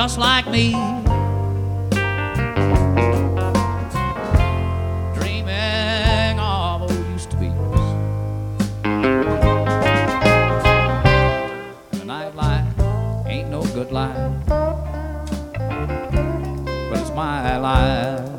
just like me, dreaming of old used-to-be's. And the nightlife ain't no good life, but it's my life.